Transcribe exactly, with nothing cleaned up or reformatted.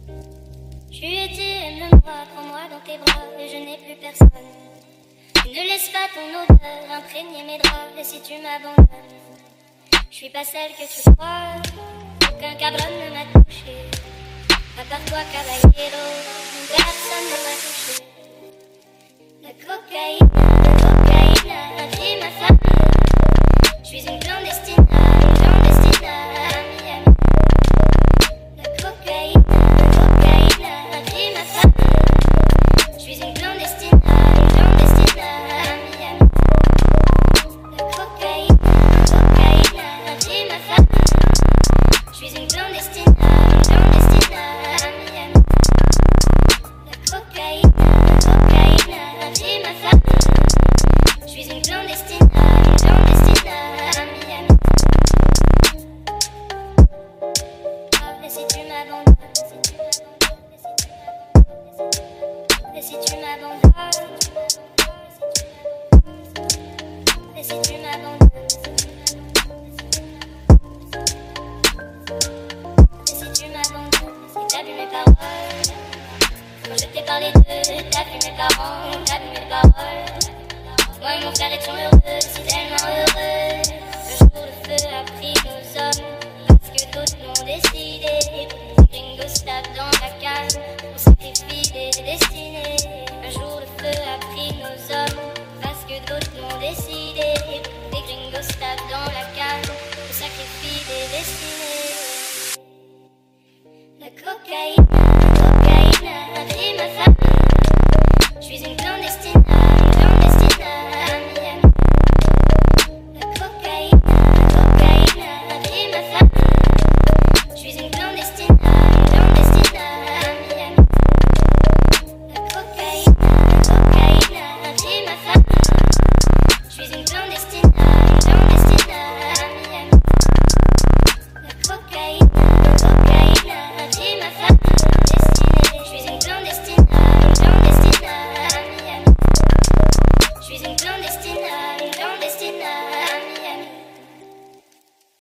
Tu es dit, aime-moi, prends-moi dans tes bras, et je n'ai plus personne. Ne laisse pas ton odeur imprégner mes draps, et si tu m'abandonnes, je suis pas celle que tu crois. Aucun cabron ne m'a touché, à part toi, caballero, personne ne m'a touché. La cocaïne, la cocaïne, a pris ma famille. Je suis une clandestine, une clandestine, amie, amie. La cocaïne, la cocaïne, a pris ma famille. Je suis une clandestine, une clandestine, amie, amie. La cocaïne, la cocaïne, a pris ma famille. Je suis une clandestine, une clandestine, amie, amie. La cocaïne, la cocaïne, a pris ma famille. Je suis une clandestine, une clandestine, amie, amie. Et si tu m'abandonnes, et si tu m'abandonnes, et si tu m'abandonnes, et si tu m'abandonnes, et t'as vu mes paroles, quand je t'ai parlé d'eux, t'as vu mes parents, t'as vu mes paroles. Moi et mon frère étions heureux, si tellement heureux. Le jour le feu a pris nos hommes, parce que d'autres l'ont décidé. Ces gringos tapent dans la cave, on sacrifie des destinées. Un jour le feu a pris nos hommes, parce que d'autres l'ont décidé. Les gringos tapent dans la cave, on sacrifie des destinées. La cocaïne.